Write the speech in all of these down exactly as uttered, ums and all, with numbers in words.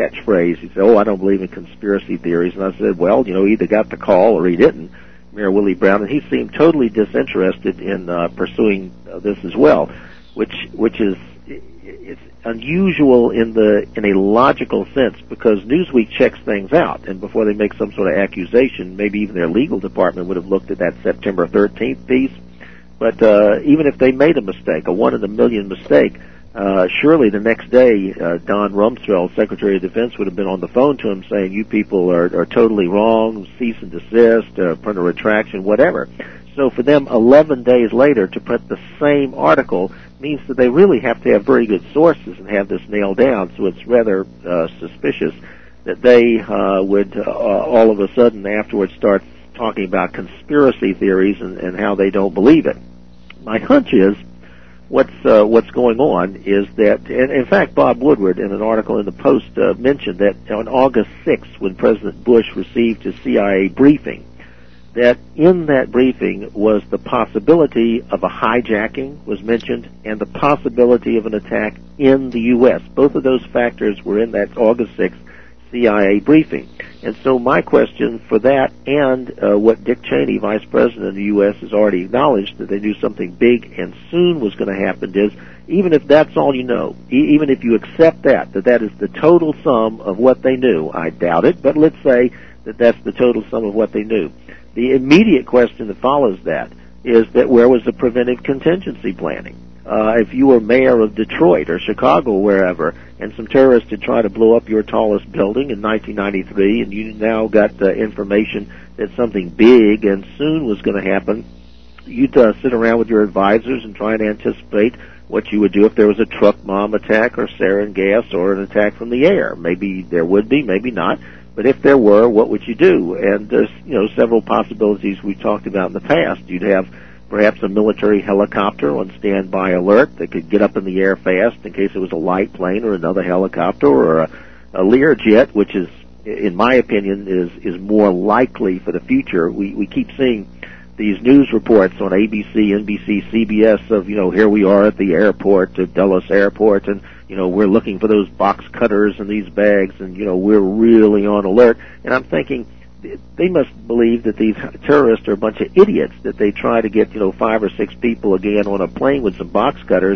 catchphrase. He said, "Oh, I don't believe in conspiracy theories." And I said, "Well, you know, he either got the call or he didn't." Mayor Willie Brown, and he seemed totally disinterested in uh, pursuing uh, this as well, which which is it's unusual in the in a logical sense, because Newsweek checks things out, and before they make some sort of accusation, maybe even their legal department would have looked at that September thirteenth piece. But uh, even if they made a mistake, a one in a million mistake, uh, surely the next day uh, Don Rumsfeld, Secretary of Defense, would have been on the phone to him saying, "You people are, are totally wrong, cease and desist, uh, print a retraction, whatever." So for them, eleven days later, to print the same article means that they really have to have very good sources and have this nailed down. So it's rather uh, suspicious that they uh, would uh, all of a sudden afterwards start talking about conspiracy theories and, and how they don't believe it. My hunch is what's uh, what's going on is that, and in fact, Bob Woodward, in an article in the Post, uh, mentioned that on August sixth, when President Bush received his C I A briefing, that in that briefing was the possibility of a hijacking was mentioned, and the possibility of an attack in the U S. Both of those factors were in that August sixth C I A briefing. And so my question for that, and uh, what Dick Cheney, Vice President of the U S, has already acknowledged, that they knew something big and soon was going to happen, is, even if that's all you know, e- even if you accept that, that that is the total sum of what they knew, I doubt it, but let's say that that's the total sum of what they knew. The immediate question that follows that is that where was the preventive contingency planning? Uh, if you were mayor of Detroit or Chicago or wherever, and some terrorists had tried to blow up your tallest building in nineteen ninety-three, and you now got uh, information that something big and soon was going to happen, you'd uh, sit around with your advisors and try and anticipate what you would do if there was a truck bomb attack or sarin gas or an attack from the air. Maybe there would be, maybe not. But if there were, what would you do? And there's, you know, several possibilities we talked about in the past. You'd have perhaps a military helicopter on standby alert that could get up in the air fast in case it was a light plane or another helicopter, or a, a Learjet, which is, in my opinion, is is more likely for the future. We we keep seeing these news reports on A B C, N B C, C B S of, you know, here we are at the airport, at Dulles Airport, and, you know, we're looking for those box cutters and these bags, and, you know, we're really on alert. And I'm thinking, they must believe that these terrorists are a bunch of idiots, that they try to get, you know, five or six people again on a plane with some box cutters,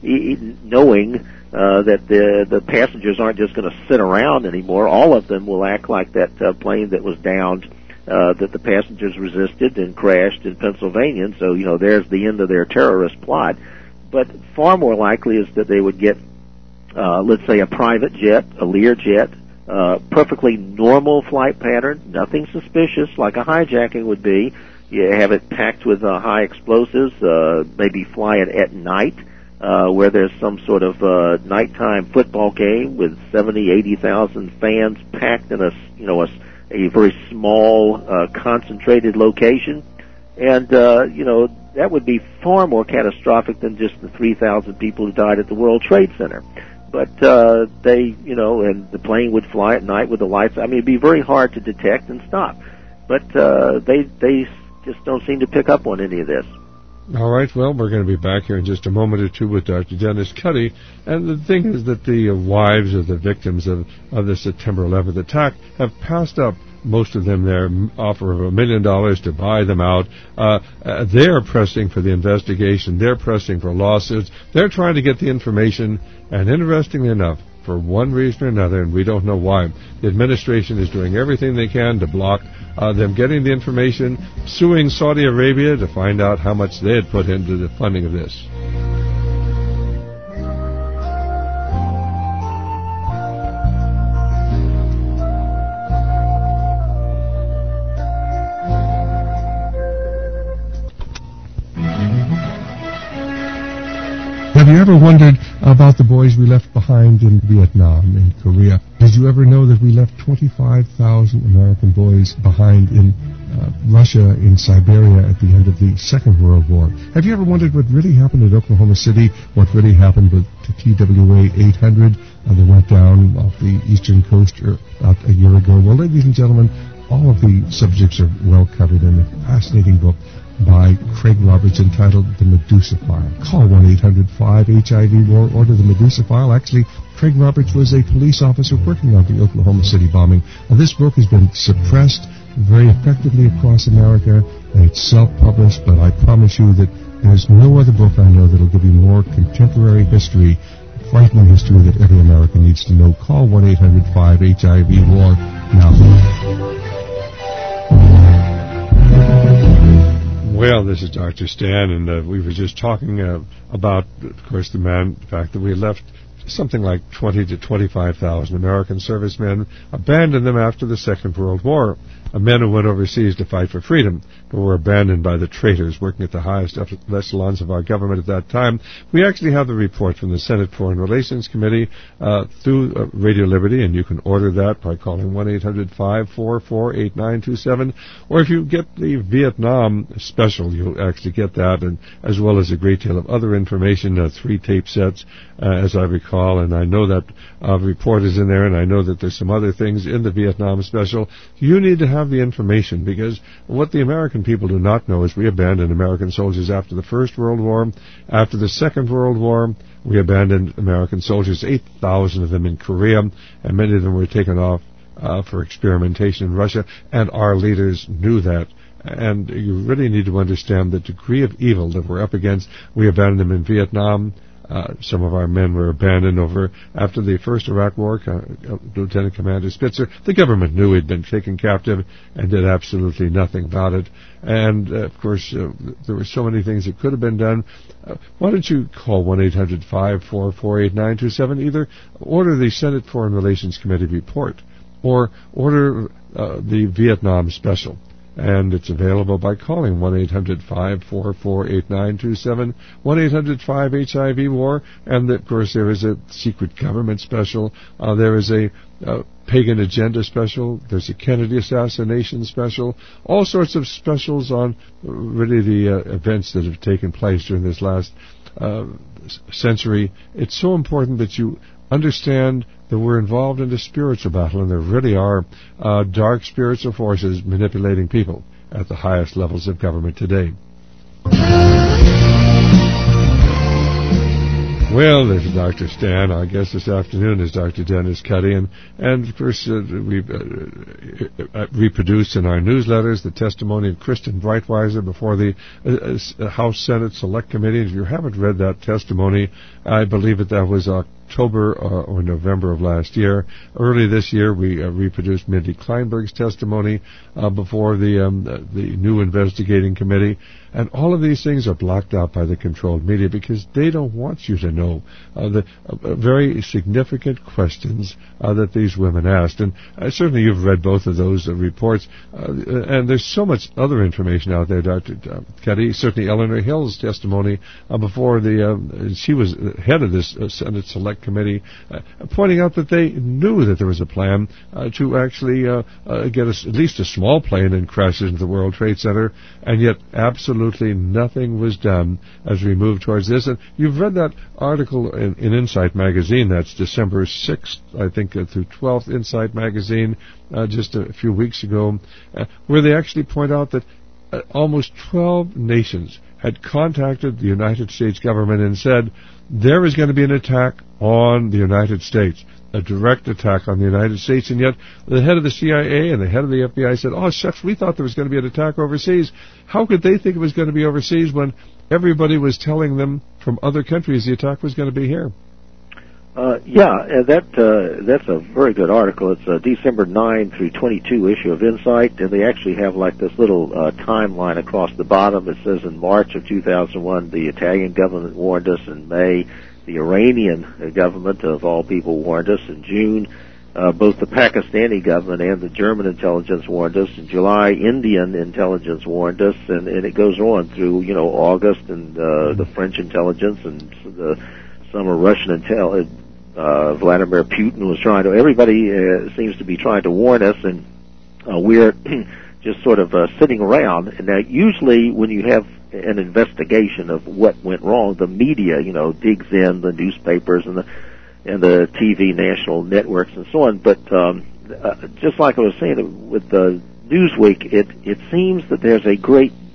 knowing uh, that the the passengers aren't just going to sit around anymore. All of them will act like that uh, plane that was downed, uh, that the passengers resisted and crashed in Pennsylvania. And so, you know, there's the end of their terrorist plot. But far more likely is that they would get, uh, let's say, a private jet, a Learjet, Uh, perfectly normal flight pattern, nothing suspicious like a hijacking would be. You have it packed with uh, high explosives, uh, maybe fly it at night, uh, where there's some sort of uh, nighttime football game with seventy, eighty thousand fans packed in a, you know, a, a very small, uh, concentrated location. And, uh, you know, that would be far more catastrophic than just the three thousand people who died at the World Trade Center. But uh, they, you know, and the plane would fly at night with the lights. I mean, it'd be very hard to detect and stop. But uh, they they just don't seem to pick up on any of this. All right, well, we're going to be back here in just a moment or two with Doctor Dennis Cuddy. And the thing is that the uh, wives of the victims of, of the September eleventh attack have passed up, most of them, their offer of a million dollars to buy them out. Uh, uh, they're pressing for the investigation. They're pressing for lawsuits. They're trying to get the information. And interestingly enough, for one reason or another, and we don't know why, the administration is doing everything they can to block uh, them getting the information, suing Saudi Arabia to find out how much they had put into the funding of this. Have you ever wondered about the boys we left behind in Vietnam, in Korea? Did you ever know that we left twenty-five thousand American boys behind in uh, Russia, in Siberia at the end of the Second World War? Have you ever wondered what really happened at Oklahoma City, what really happened with the T W A eight hundred uh, that went down off the eastern coast uh, about a year ago? Well, ladies and gentlemen, all of the subjects are well covered in a fascinating book by Craig Roberts entitled The Medusa File. Call one eight hundred five H I V war, order The Medusa File. Actually, Craig Roberts was a police officer working on the Oklahoma City bombing. And this book has been suppressed very effectively across America, and it's self-published, but I promise you that there's no other book I know that will give you more contemporary history, frightening history that every American needs to know. Call one eight hundred five H I V war now. Well, this is Doctor Stan, and uh, we were just talking uh, about, of course, the man, the fact that we left something like twenty to twenty-five thousand American servicemen, abandoned them after the Second World War. Uh, men who went overseas to fight for freedom, but were abandoned by the traitors working at the highest echelons of our government at that time. We actually have the report from the Senate Foreign Relations Committee uh, through uh, Radio Liberty, and you can order that by calling one eight hundred five four four eight nine two seven, or if you get the Vietnam special, you'll actually get that, and as well as a great deal of other information, uh, three tape sets, uh, as I recall, and I know that uh, report is in there, and I know that there's some other things in the Vietnam special. You need to have the information, because what the American people do not know is we abandoned American soldiers after the First World War. After the Second World War, we abandoned American soldiers, eight thousand of them in Korea, and many of them were taken off uh, for experimentation in Russia, and our leaders knew that. And you really need to understand the degree of evil that we're up against. We abandoned them in Vietnam. Uh, some of our men were abandoned over after the first Iraq War. Uh, Lieutenant Commander Spitzer, the government knew he'd been taken captive and did absolutely nothing about it. And, uh, of course, uh, there were so many things that could have been done. Uh, why don't you call one eight hundred five four four eight nine two seven, either order the Senate Foreign Relations Committee report or order uh, the Vietnam special. And it's available by calling one eight hundred five four four eight nine two seven, one eight hundred five H I V war, and of course there is a secret government special, uh, there is a uh, pagan agenda special, there's a Kennedy assassination special, all sorts of specials on really the uh, events that have taken place during this last uh, century. It's so important that you understand that we're involved in a spiritual battle, and there really are uh, dark spiritual forces manipulating people at the highest levels of government today. Well, this is Doctor Stan. Our guest this afternoon is Doctor Dennis Cuddy, and, and of course uh, we've uh, uh, reproduced in our newsletters the testimony of Kristen Breitweiser before the uh, uh, House Senate Select Committee. If you haven't read that testimony, I believe that that was October uh, or November of last year. Early this year, we uh, reproduced Mindy Kleinberg's testimony uh, before the um, the new investigating committee. And all of these things are blocked out by the controlled media because they don't want you to know uh, the uh, very significant questions uh, that these women asked. And uh, certainly you've read both of those uh, reports. Uh, and there's so much other information out there, Doctor Cuddy. Certainly Eleanor Hill's testimony uh, before the, um, she was head of this uh, Senate Select Committee, uh, pointing out that they knew that there was a plan uh, to actually uh, uh, get a, at least a small plane and crash into the World Trade Center, and yet absolutely nothing was done as we move towards this. And you've read that article in, in Insight Magazine. That's December sixth, I think, uh, through twelfth, Insight Magazine, uh, just a few weeks ago, uh, where they actually point out that uh, almost twelve nations had contacted the United States government and said there is going to be an attack on the United States, a direct attack on the United States, and yet the head of the C I A and the head of the F B I said, oh, shucks, we thought there was going to be an attack overseas. How could they think it was going to be overseas when everybody was telling them from other countries the attack was going to be here? Uh, yeah, uh, that uh, that's a very good article. It's a December ninth through twenty-two issue of Insight, and they actually have like this little uh, timeline across the bottom. It says in March of two thousand one, the Italian government warned us. In May, the Iranian government, of all people, warned us. In June, uh, both the Pakistani government and the German intelligence warned us. In July, Indian intelligence warned us, and, and it goes on through, you know, August, and uh, the French intelligence, and the summer Russian intel. Uh, Vladimir Putin was trying to, everybody uh, seems to be trying to warn us, and uh, we're just sort of uh, sitting around. And now usually when you have an investigation of what went wrong, the media, you know, digs in, the newspapers and the and the T V national networks and so on. But um, uh, just like I was saying with the Newsweek, it, it seems that there's a great dis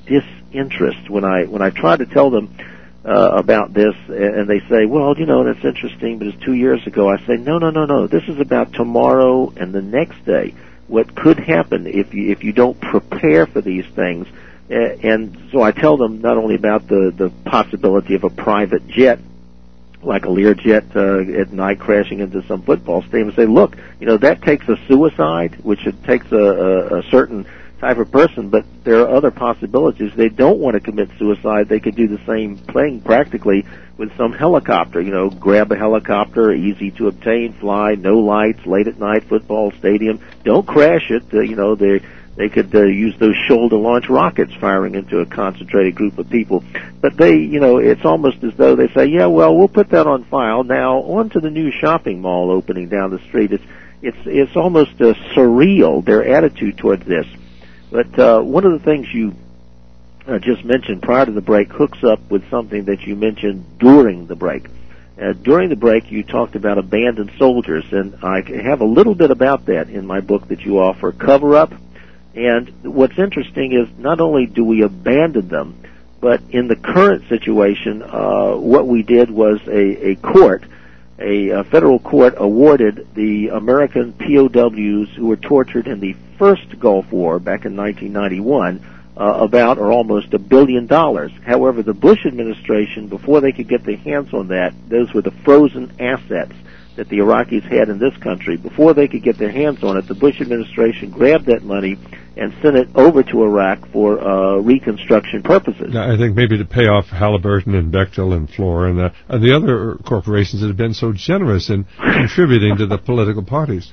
interest when I when I try to tell them uh, about this, and they say, well, you know, that's interesting, but it's two years ago. I say, no, no, no, no. This is about tomorrow and the next day. What could happen if you if you don't prepare for these things? Uh, and so I tell them not only about the the possibility of a private jet, like a Learjet uh, at night crashing into some football stadium, and say, look, you know, that takes a suicide, which it takes a, a, a certain type of person, but there are other possibilities. They don't want to commit suicide. They could do the same thing practically with some helicopter. You know, grab a helicopter, easy to obtain, fly, no lights, late at night, football stadium. Don't crash it. Uh, you know, they they could uh, use those shoulder-launch rockets firing into a concentrated group of people. But they, you know, it's almost as though they say, yeah, well, we'll put that on file. Now, on to the new shopping mall opening down the street. It's it's it's almost uh, surreal, their attitude towards this. But uh, one of the things you uh, just mentioned prior to the break hooks up with something that you mentioned during the break. Uh, during the break, you talked about abandoned soldiers, and I have a little bit about that in my book that you offer, Cover Up. And what's interesting is not only do we abandon them, but in the current situation, uh, what we did was a, a court, a, a federal court awarded the American P O Ws who were tortured in the first Gulf War back in nineteen ninety-one uh, about or almost a billion dollars. However, the Bush administration, before they could get their hands on that, those were the frozen assets that the Iraqis had in this country. Before they could get their hands on it, the Bush administration grabbed that money and sent it over to Iraq for uh, reconstruction purposes. I think maybe to pay off Halliburton and Bechtel and Fluor and the, uh, the other corporations that have been so generous in contributing to the political parties.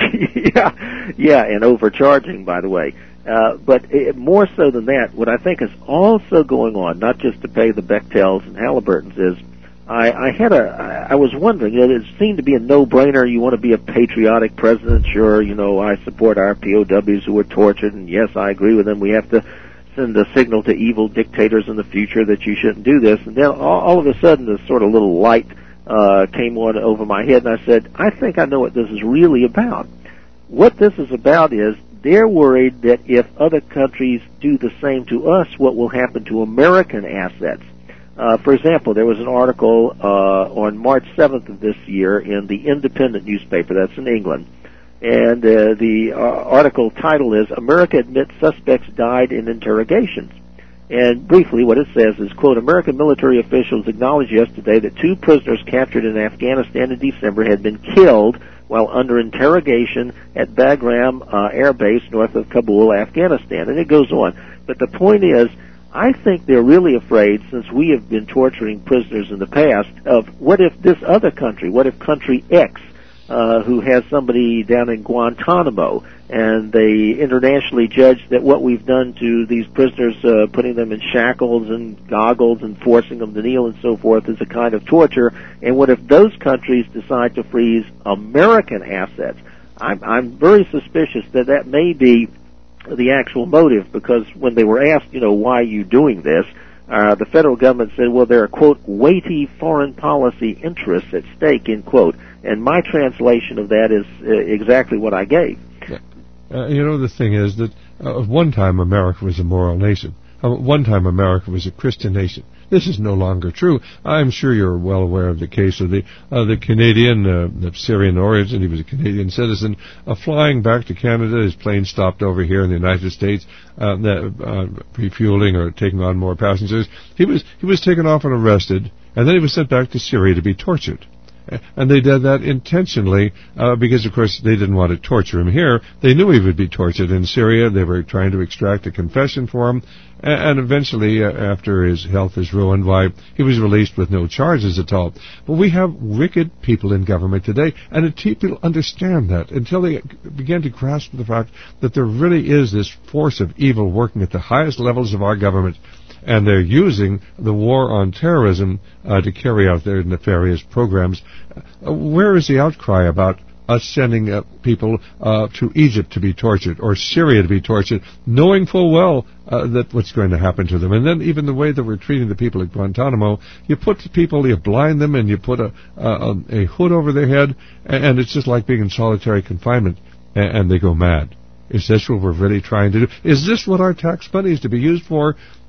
yeah, yeah, and overcharging, by the way. Uh, but it, more so than that, what I think is also going on, not just to pay the Bechtels and Halliburtons, is I, I had a, I was wondering, you know, it seemed to be a no-brainer. You want to be a patriotic president, sure, you know, I support our P O Ws who were tortured, and yes, I agree with them. We have to send a signal to evil dictators in the future that you shouldn't do this. And then all, all of a sudden, this sort of little light uh, came on over my head, and I said, I think I know what this is really about. What this is about is they're worried that if other countries do the same to us, what will happen to American assets. Uh, for example, there was an article uh, on March seventh of this year in the Independent newspaper, that's in England, and uh, the uh, article title is, America Admits Suspects Died in Interrogations. And briefly what it says is, quote, American military officials acknowledged yesterday that two prisoners captured in Afghanistan in December had been killed while under interrogation at Bagram uh, Air Base north of Kabul, Afghanistan. And it goes on. But the point is, I think they're really afraid, since we have been torturing prisoners in the past, of what if this other country, what if country X, uh, who has somebody down in Guantanamo, and they internationally judge that what we've done to these prisoners, uh, putting them in shackles and goggles and forcing them to kneel and so forth, is a kind of torture, and what if those countries decide to freeze American assets? I'm, I'm very suspicious that that may be the actual motive, because when they were asked, you know, why are you doing this, uh, the federal government said, well, there are, quote, weighty foreign policy interests at stake, end quote. And my translation of that is uh, exactly what I gave. Uh, you know, the thing is that uh, at one time America was a moral nation. Uh, at one time America was a Christian nation. This is no longer true. I'm sure you're well aware of the case of the uh, the Canadian, uh, of Syrian origin. He was a Canadian citizen, uh, flying back to Canada. His plane stopped over here in the United States, uh, that, uh, refueling or taking on more passengers. He was he was taken off and arrested, and then he was sent back to Syria to be tortured. And they did that intentionally uh, because, of course, they didn't want to torture him here. They knew he would be tortured in Syria. They were trying to extract a confession for him. And, and eventually, uh, after his health is ruined, why, he was released with no charges at all. But we have wicked people in government today, and until people understand that, until they begin to grasp the fact that there really is this force of evil working at the highest levels of our government, and they're using the war on terrorism uh, to carry out their nefarious programs. Uh, where is the outcry about us sending uh, people uh, to Egypt to be tortured or Syria to be tortured, knowing full well uh, that what's going to happen to them? And then even the way that we're treating the people at Guantanamo, you put the people, you blind them, and you put a, a, a hood over their head, and it's just like being in solitary confinement, and, and they go mad. Is this what we're really trying to do? Is this what our tax money is to be used for?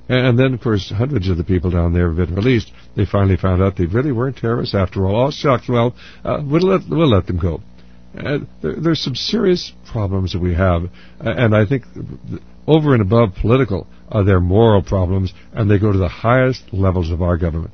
And then, of course, hundreds of the people down there have been released. They finally found out they really weren't terrorists after all. All shucks, well, uh, we'll, let, we'll let them go. Uh, there, there's some serious problems that we have, uh, and I think over and above political, uh, they're moral problems, and they go to the highest levels of our government.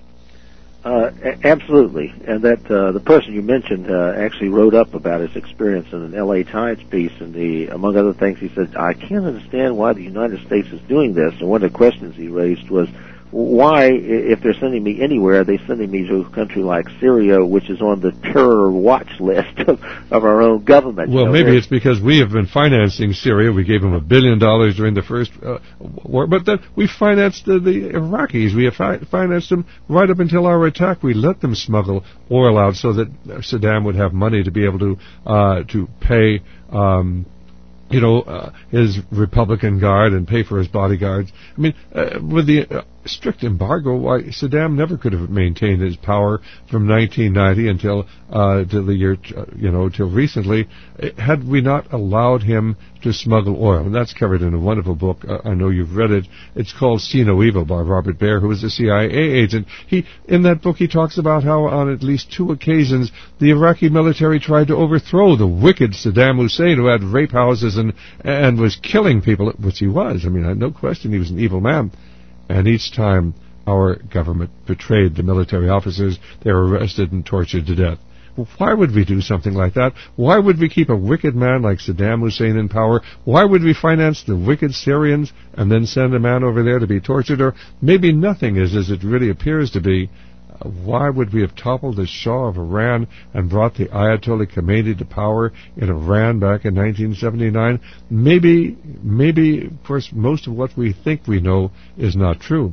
Uh, a- absolutely, and that uh, the person you mentioned uh, actually wrote up about his experience in an L A Times piece, and the, among other things, he said, I can't understand why the United States is doing this, and one of the questions he raised was, why, if they're sending me anywhere, are they sending me to a country like Syria, which is on the terror watch list of, of our own government? Well, you know, maybe it's because we have been financing Syria. We gave them a billion dollars during the first uh, war, but then we financed the, the Iraqis. We have fi- financed them right up until our attack. We let them smuggle oil out so that Saddam would have money to be able to uh, to pay Um, you know, uh, his Republican Guard and pay for his bodyguards. I mean, uh, with the uh, strict embargo, why Saddam never could have maintained his power from nineteen ninety until uh, to the year, uh, you know, till recently, had we not allowed him to smuggle oil. And that's covered in a wonderful book. Uh, I know you've read it. It's called See No Evil by Robert Baer, who was a C I A agent. He, in that book, he talks about how on at least two occasions the Iraqi military tried to overthrow the wicked Saddam Hussein, who had rape houses and and was killing people, which he was. I mean, no question he was an evil man. And each time our government betrayed the military officers, they were arrested and tortured to death. Why would we do something like that? Why would we keep a wicked man like Saddam Hussein in power? Why would we finance the wicked Syrians and then send a man over there to be tortured? Or maybe nothing is as it really appears to be. Uh, why would we have toppled the Shah of Iran and brought the Ayatollah Khomeini to power in Iran back in nineteen seventy-nine? Maybe, maybe, of course, most of what we think we know is not true.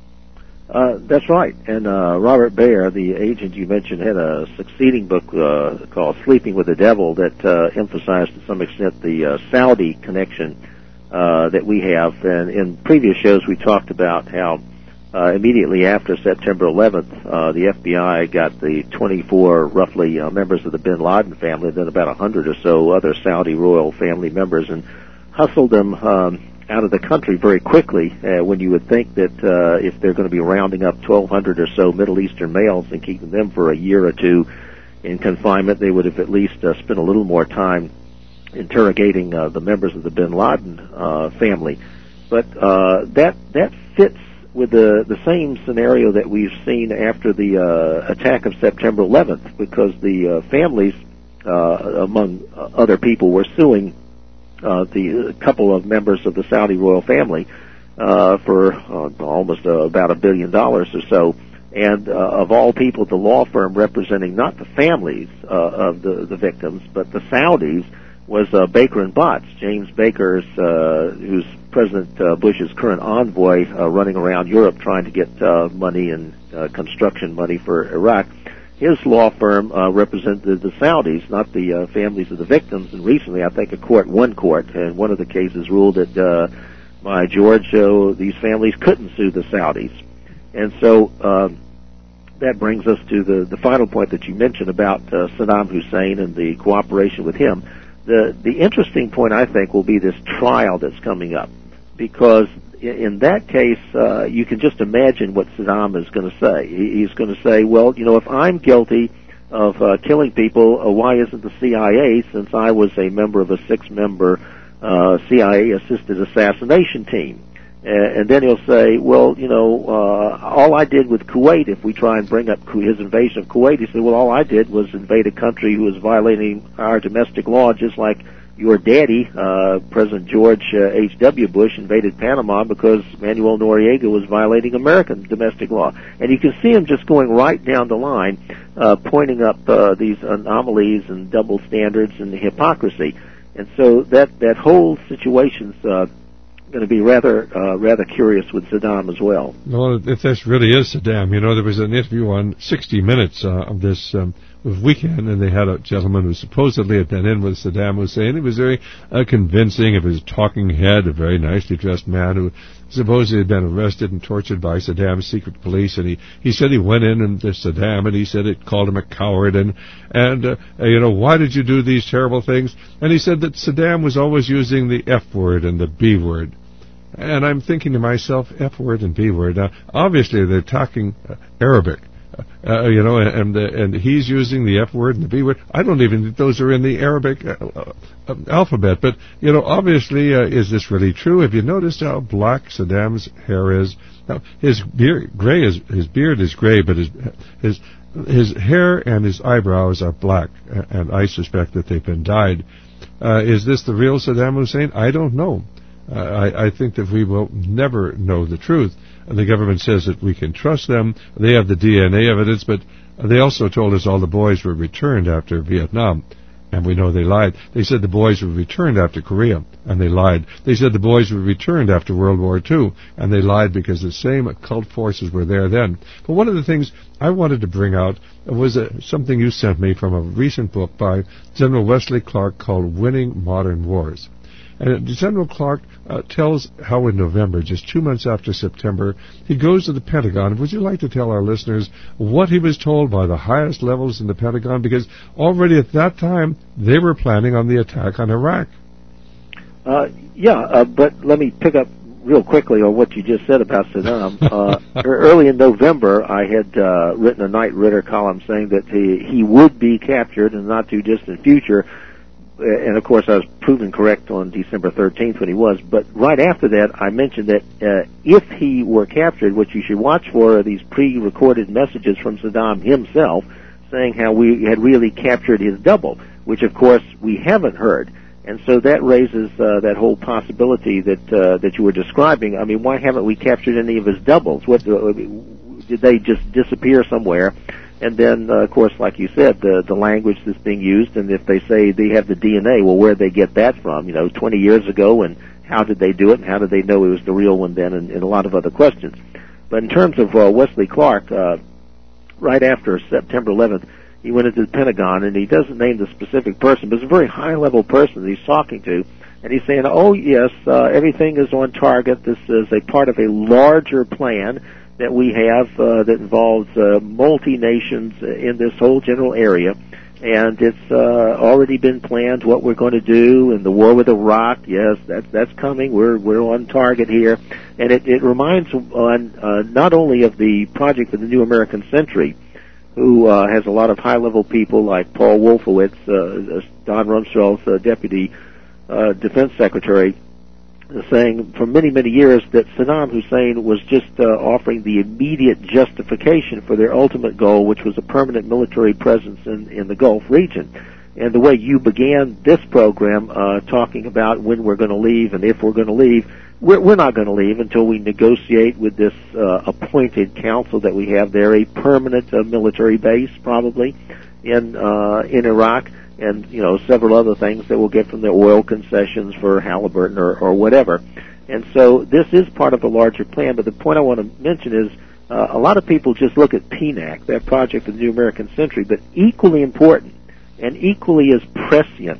Uh, that's right. And uh, Robert Baer, the agent you mentioned, had a succeeding book uh, called Sleeping with the Devil that uh, emphasized to some extent the uh, Saudi connection uh, that we have. And in previous shows we talked about how uh, immediately after September eleventh, uh, the F B I got the twenty-four roughly uh, members of the bin Laden family, then about one hundred or so other Saudi royal family members, and hustled them um, out of the country very quickly, uh, when you would think that uh, if they're going to be rounding up twelve hundred or so Middle Eastern males and keeping them for a year or two in confinement, they would have at least uh, spent a little more time interrogating uh, the members of the bin Laden uh, family. But uh, that that fits with the, the same scenario that we've seen after the uh, attack of September eleventh, because the uh, families, uh, among other people, were suing Uh, the uh, couple of members of the Saudi royal family uh, for uh, almost uh, about a billion dollars or so. And uh, of all people, the law firm representing not the families uh, of the, the victims, but the Saudis, was uh, Baker and Botts. James Baker's, uh, who's President uh, Bush's current envoy, uh, running around Europe trying to get uh, money and uh, construction money for Iraq. His law firm uh, represented the Saudis, not the uh, families of the victims. And recently, I think a court, one court, and one of the cases ruled that, uh, by George, uh, these families couldn't sue the Saudis. And so uh, that brings us to the, the final point that you mentioned about uh, Saddam Hussein and the cooperation with him. The, the interesting point, I think, will be this trial that's coming up, because in that case, uh, you can just imagine what Saddam is going to say. He's going to say, well, you know, if I'm guilty of uh, killing people, uh, why isn't the C I A, since I was a member of a six-member uh, C I A-assisted assassination team? Uh, and then he'll say, well, you know, uh, all I did with Kuwait, if we try and bring up his invasion of Kuwait, he said, well, all I did was invade a country who was violating our domestic law, just like your daddy, uh, President George uh, H W. Bush, invaded Panama because Manuel Noriega was violating American domestic law. And you can see him just going right down the line, uh, pointing up uh, these anomalies and double standards and hypocrisy. And so that, that whole situation's uh, going to be rather uh, rather curious with Saddam as well. Well, if this really is Saddam, you know, there was an interview on sixty minutes uh, of this um, weekend, and they had a gentleman who supposedly had been in with Saddam Hussein. He was very uh, convincing of his talking head, a very nicely dressed man who supposedly had been arrested and tortured by Saddam's secret police. And he, he said he went in and to Saddam, and he said it called him a coward, and and uh, you know, why did you do these terrible things? And he said that Saddam was always using the F word and the B word. And I'm thinking to myself, F word and B word. Now, obviously, they're talking uh, Arabic. Uh, you know, and the, and he's using the F word and the B word. I don't even think those are in the Arabic uh, uh, alphabet. But, you know, obviously, uh, is this really true? Have you noticed how black Saddam's hair is? Now, his beard, gray is, his beard is gray, but his, his, his hair and his eyebrows are black, and I suspect that they've been dyed. Uh, is this the real Saddam Hussein? I don't know. Uh, I, I think that we will never know the truth. And the government says that we can trust them. They have the D N A evidence, but they also told us all the boys were returned after Vietnam, and we know they lied. They said the boys were returned after Korea, and they lied. They said the boys were returned after World War Two, and they lied because the same occult forces were there then. But one of the things I wanted to bring out was uh, something you sent me from a recent book by General Wesley Clark called Winning Modern Wars. And General Clark uh, tells how in November, just two months after September, he goes to the Pentagon. Would you like to tell our listeners what he was told by the highest levels in the Pentagon? Because already at that time, they were planning on the attack on Iraq. Uh, yeah, uh, but let me pick up real quickly on what you just said about Saddam. Uh, early in November, I had uh, written a Knight Ridder column saying that he, he would be captured in the not-too-distant future. And, of course, I was proven correct on December thirteenth when he was. But right after that, I mentioned that uh, if he were captured, what you should watch for are these pre-recorded messages from Saddam himself saying how we had really captured his double, which, of course, we haven't heard. And so that raises uh, that whole possibility that uh, that you were describing. I mean, why haven't we captured any of his doubles? What uh, did they just disappear somewhere? And then, uh, of course, like you said, the the language that's being used, and if they say they have the D N A, well, where'd they get that from? You know, twenty years ago, and how did they do it, and how did they know it was the real one then, and, and a lot of other questions. But in terms of uh, Wesley Clark, uh, right after September eleventh, he went into the Pentagon, and he doesn't name the specific person, but it's a very high-level person that he's talking to, and he's saying, oh, yes, uh, everything is on target. This is a part of a larger plan that we have uh, that involves uh, multi-nations in this whole general area, and it's uh, already been planned what we're going to do. And the war with Iraq, yes, that's that's coming. We're we're on target here, and it, it reminds on uh, not only of the project for the New American Century, who uh, has a lot of high-level people like Paul Wolfowitz, uh, Don Rumsfeld's uh, deputy uh, defense secretary, saying for many, many years that Saddam Hussein was just uh, offering the immediate justification for their ultimate goal, which was a permanent military presence in, in the Gulf region. And the way you began this program uh, talking about when we're going to leave and if we're going to leave, we're, we're not going to leave until we negotiate with this uh, appointed council that we have there, a permanent uh, military base probably in uh, in Iraq, and, you know, several other things that we'll get from the oil concessions for Halliburton or, or whatever. And so this is part of a larger plan, but the point I want to mention is uh, a lot of people just look at P NAC, that project of the New American Century, but equally important and equally as prescient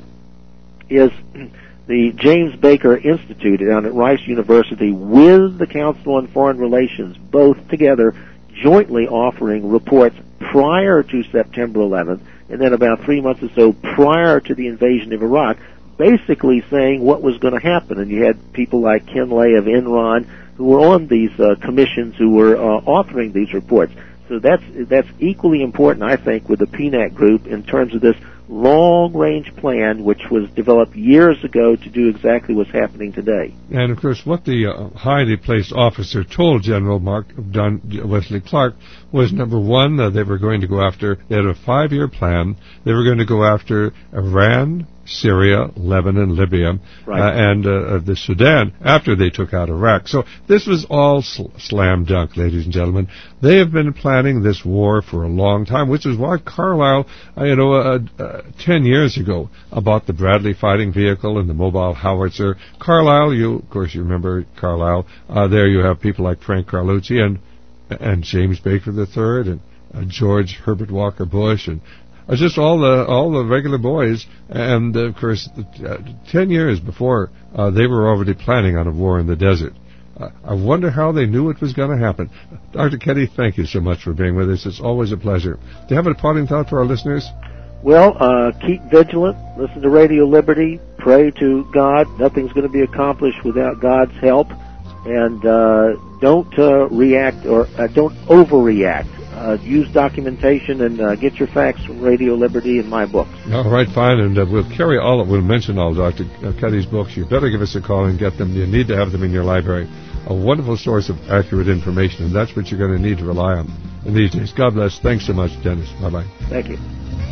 is the James Baker Institute down at Rice University with the Council on Foreign Relations, both together jointly offering reports prior to September eleventh, and then about three months or so prior to the invasion of Iraq, basically saying what was going to happen. And you had people like Ken Lay of Enron who were on these uh, commissions who were uh, authoring these reports. So that's that's equally important, I think, with the P NAC group in terms of this long-range plan, which was developed years ago to do exactly what's happening today. And, of course, what the uh, highly placed officer told General Mark Don Wesley Clark was, number one, uh, they were going to go after, they had a five-year plan, they were going to go after Iran, Syria, Lebanon, Libya, right. uh, and uh, the Sudan after they took out Iraq. So this was all sl- slam dunk, ladies and gentlemen. They have been planning this war for a long time, which is why Carlisle, uh, you know, uh, uh, ten years ago, about the Bradley fighting vehicle and the mobile howitzer. Carlisle, you, of course, you remember Carlisle. Uh, there you have people like Frank Carlucci and and James Baker the third and uh, George Herbert Walker Bush and Uh, just all the all the regular boys, and uh, of course, uh, ten years before uh, they were already planning on a war in the desert. Uh, I wonder how they knew it was going to happen. Doctor Keddie, thank you so much for being with us. It's always a pleasure. Do you have a parting thought for our listeners? Well, uh, keep vigilant. Listen to Radio Liberty. Pray to God. Nothing's going to be accomplished without God's help. and uh, don't uh, react or uh, don't overreact. Uh, use documentation and uh, get your facts from Radio Liberty and my books. All right, fine, and uh, we'll carry all. We'll mention all Doctor Cuddy's books. You better give us a call and get them. You need to have them in your library. A wonderful source of accurate information, and that's what you're going to need to rely on in these days. God bless. Thanks so much, Dennis. Bye bye. Thank you.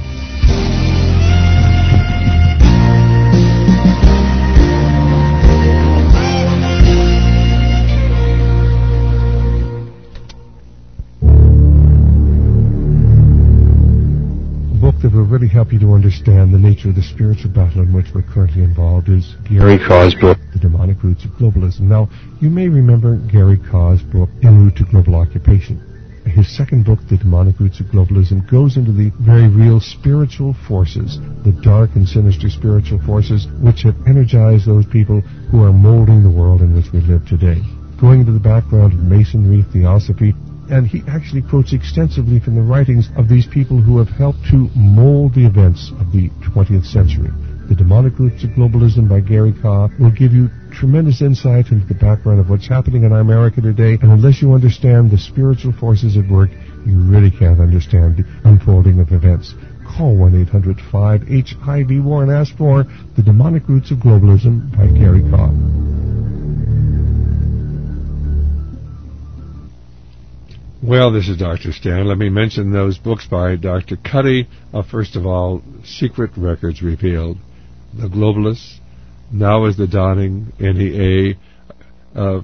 That will really help you to understand the nature of the spiritual battle in which we're currently involved is Gary Kaw's book, The Demonic Roots of Globalism. Now, you may remember Gary Kaw's book, En Route to Global Occupation. His second book, The Demonic Roots of Globalism, goes into the very real spiritual forces, the dark and sinister spiritual forces which have energized those people who are molding the world in which we live today. Going into the background of Masonry, Theosophy, and he actually quotes extensively from the writings of these people who have helped to mold the events of the twentieth century. The Demonic Roots of Globalism by Gary Kaw will give you tremendous insight into the background of what's happening in America today, and unless you understand the spiritual forces at work, you really can't understand the unfolding of events. Call one eight hundred five H I V WAR and ask for The Demonic Roots of Globalism by Gary Kaw. Well, this is Doctor Stan. Let me mention those books by Doctor Cuddy. Uh, first of all, Secret Records Revealed, The Globalists, Now is the Dawning, N E A, uh,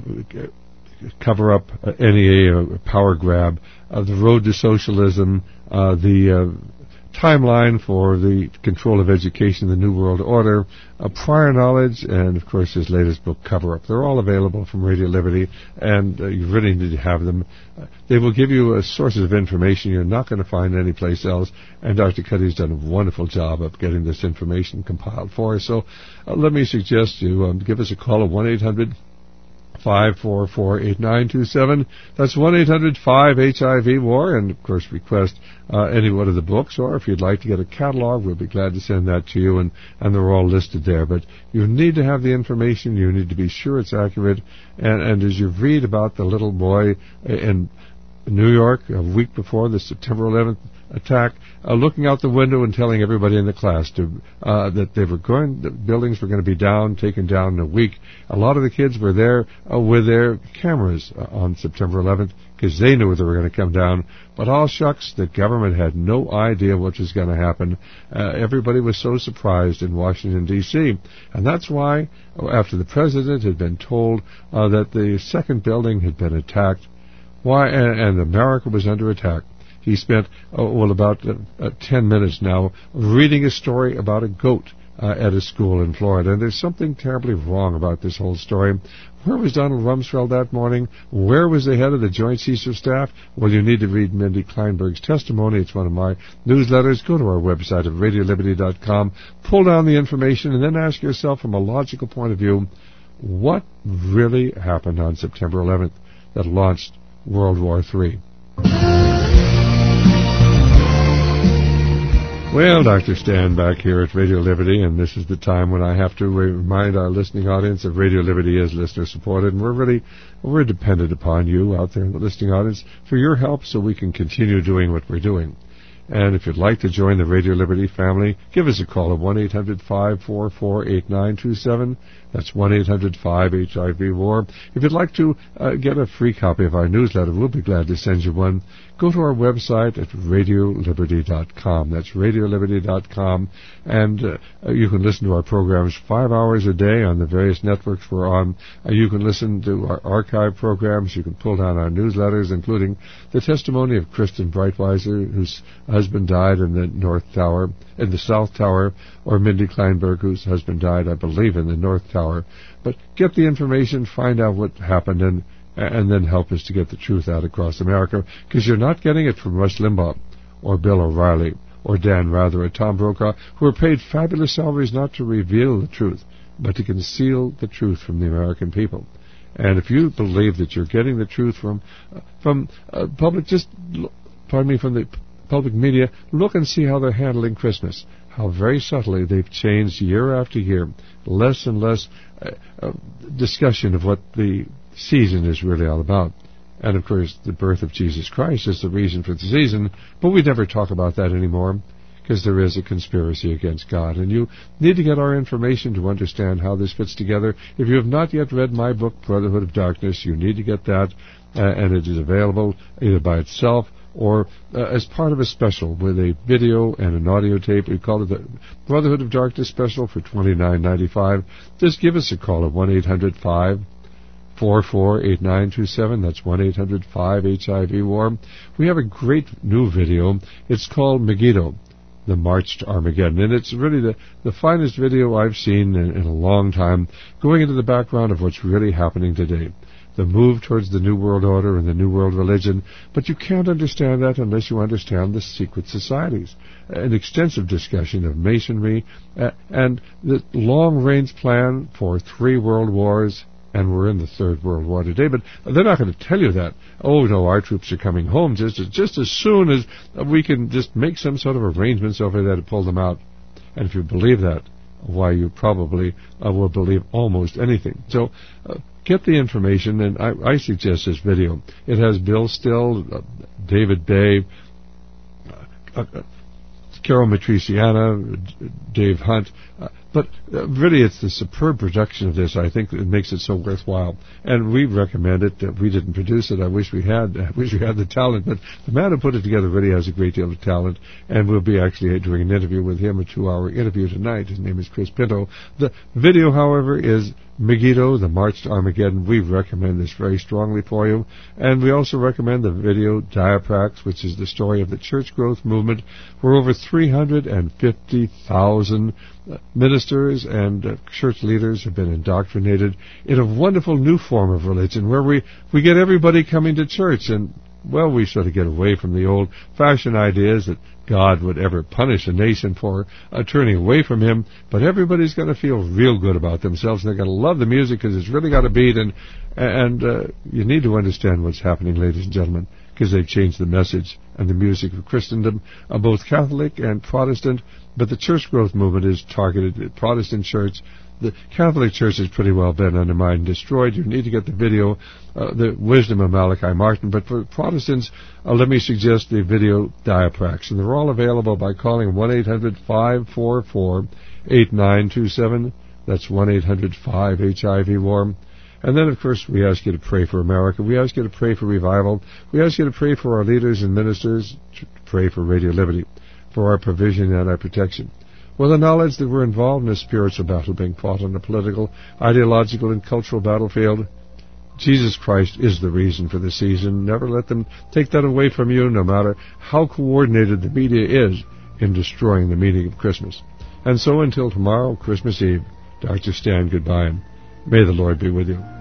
Cover Up, uh, N E A, uh, Power Grab, uh, The Road to Socialism, uh, the uh, Timeline for the Control of Education, The New World Order, uh, Prior Knowledge, and, of course, his latest book, Cover Up. They're all available from Radio Liberty, and uh, you really need to have them. Uh, they will give you uh, sources of information you're not going to find anyplace else, and Doctor Cuddy's done a wonderful job of getting this information compiled for us. So uh, let me suggest you um, give us a call at one eight hundred five four four eight nine two seven. That's one eight hundred five H I V WAR, and of course request uh, any one of the books, or if you'd like to get a catalog, we'll be glad to send that to you, and, and they're all listed there. But you need to have the information, you need to be sure it's accurate, and, and as you read about the little boy in New York a week before the September eleventh attack, uh, looking out the window and telling everybody in the class to uh, that they were going, the buildings were going to be down, taken down in a week. A lot of the kids were there uh, with their cameras uh, on September eleventh because they knew they were going to come down. But all shucks, the government had no idea what was going to happen. Uh, everybody was so surprised in Washington, D C And that's why, after the president had been told uh, that the second building had been attacked, why and, and America was under attack, he spent, oh, well, about uh, uh, ten minutes now reading a story about a goat uh, at a school in Florida. And there's something terribly wrong about this whole story. Where was Donald Rumsfeld that morning? Where was the head of the Joint Chiefs of Staff? Well, you need to read Mindy Kleinberg's testimony. It's one of my newsletters. Go to our website at radio liberty dot com, pull down the information, and then ask yourself from a logical point of view, what really happened on September eleventh that launched World War Three? Well, Doctor Stan back here at Radio Liberty, and this is the time when I have to remind our listening audience that Radio Liberty is listener-supported, and we're really we're dependent upon you out there in the listening audience for your help so we can continue doing what we're doing. And if you'd like to join the Radio Liberty family, give us a call at one eight hundred five four four eight nine two seven. That's one eight hundred five H I V WAR. If you'd like to uh, get a free copy of our newsletter, we'll be glad to send you one. Go to our website at radio liberty dot com. That's radio liberty dot com. And uh, you can listen to our programs five hours a day on the various networks we're on. Uh, you can listen to our archive programs. You can pull down our newsletters, including the testimony of Kristen Breitweiser, whose husband died in the North Tower, in the South Tower, or Mindy Kleinberg, whose husband died, I believe, in the North Tower. But get the information, find out what happened, and and then help us to get the truth out across America, because you're not getting it from Rush Limbaugh or Bill O'Reilly or Dan Rather or Tom Brokaw, who are paid fabulous salaries not to reveal the truth, but to conceal the truth from the American people. And if you believe that you're getting the truth from uh, from uh, public, just, pardon me, from the public media, look and see how they're handling Christmas, how very subtly they've changed year after year, less and less uh, uh, discussion of what the season is really all about. And, of course, the birth of Jesus Christ is the reason for the season, but we never talk about that anymore because there is a conspiracy against God. And you need to get our information to understand how this fits together. If you have not yet read my book, Brotherhood of Darkness, you need to get that, uh, and it is available either by itself or uh, as part of a special with a video and an audio tape. We call it the Brotherhood of Darkness special for twenty-nine ninety-five. Just give us a call at one eight hundred five four four eight nine two seven. That's one eight hundred five H I V war. We have a great new video. It's called Megiddo, the March to Armageddon. And it's really the, the finest video I've seen in, in a long time, going into the background of what's really happening today. The move towards the New World Order and the New World Religion. But you can't understand that unless you understand the secret societies. An extensive discussion of Masonry uh, and the long-range plan for three world wars. And we're in the Third World War today, but they're not going to tell you that. Oh, no, our troops are coming home just as, just as soon as we can just make some sort of arrangements over there to pull them out. And if you believe that, why, you probably uh, will believe almost anything. So uh, get the information, and I, I suggest this video. It has Bill Still, uh, David Bay, uh, uh, Carol Matriciana, Dave Hunt, uh, but uh, really it's the superb production of this, I think, that makes it so worthwhile. And we recommend it. Uh, we didn't produce it. I wish we had. I wish we had the talent, but the man who put it together really has a great deal of talent, and we'll be actually doing an interview with him, a two-hour interview tonight. His name is Chris Pinto. The video, however, is Megiddo, the March to Armageddon. We recommend this very strongly for you. And we also recommend the video Diaprax, which is the story of the church growth movement, where over three hundred fifty thousand ministers and uh, church leaders have been indoctrinated in a wonderful new form of religion where we, we get everybody coming to church. And, well, we sort of get away from the old-fashioned ideas that God would ever punish a nation for uh, turning away from Him, but everybody's going to feel real good about themselves, and they're going to love the music because it's really got a beat, and, and uh, you need to understand what's happening, ladies and gentlemen, because they've changed the message and the music of Christendom, uh, both Catholic and Protestant, but the church growth movement is targeted at Protestant church. The Catholic Church has pretty well been undermined and destroyed. You need to get the video, uh, The Wisdom of Malachi Martin. But for Protestants, uh, let me suggest the video Diaprax. And they're all available by calling one eight hundred five four four eight nine two seven. That's one eight hundred five H I V war. And then, of course, we ask you to pray for America. We ask you to pray for revival. We ask you to pray for our leaders and ministers, to pray for Radio Liberty, for our provision and our protection. With the knowledge that we're involved in a spiritual battle being fought on a political, ideological, and cultural battlefield, Jesus Christ is the reason for the season. Never let them take that away from you, no matter how coordinated the media is in destroying the meaning of Christmas. And so until tomorrow, Christmas Eve, Doctor Stan, goodbye, and may the Lord be with you.